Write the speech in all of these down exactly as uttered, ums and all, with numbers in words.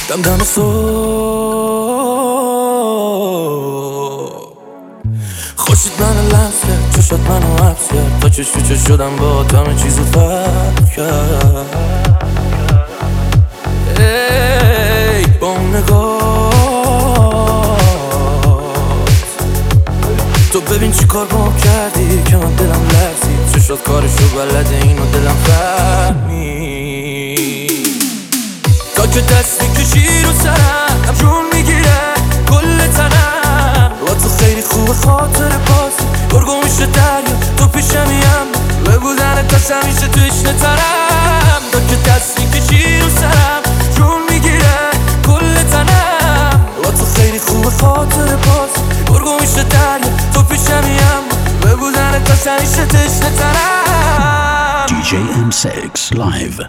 دم دم صبح خوشید منو لمس کرد، چشات منو حبس کرد، تا چش تو چش شدم با همه چیزو فرق کرد. ای با اون نگاه تو ببین چی کار با هم کردی که من دلم لرزید. چشات کارشو بلده اینو دلم فهمید. تا که دست میکشی رو سرم جون میگیره کل تنم. با تو خیلی خوب خاطر بازی گرگو میشه دریا تو پیشمیم. به بودن کاش همیشه تو اشنه ترم. تا که دست میکشی رو سرم جون میگیره کل تنم. با تو خیلی خوب خاطر بازی گرگو میشه دریا تو پیشمیم. به بودن کاش همیشه تو اشنه ترم. دی جی ام سیکس Live.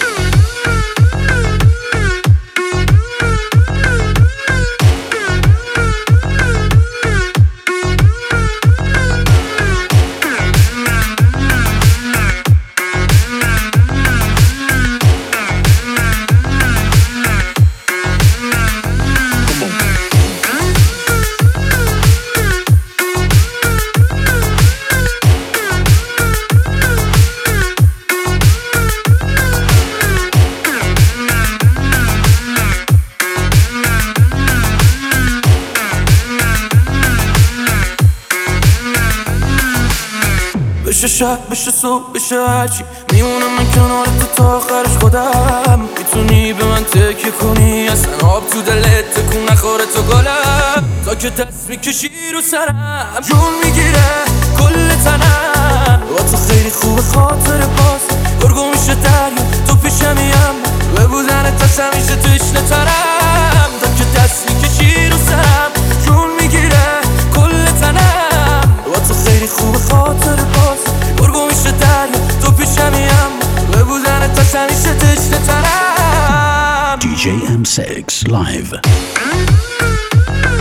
بشه شب بشه صبح بشه هرچی میمونم من کنار تو تا آخرش خودم. میتونی به من تکیه کنی اصلا آب تو دلت تکون نخوره تو گلم. تا که دست میکشی رو سرم جون میگیره کل تنم. با تو خیلی خوب خاطر باز گرگو میشه دریا تو پیشمیم. به بودن تاش همیشه تو اشنه ترم. تا که دست میکشی رو سرم جون میگیره کل تنم. با تو خیلی خوب خاطر باز گرگو میشه دریا تو پیشمیم. به بودن تاش همیشه تو اشنه ترم. دی جی ام سیکس Live.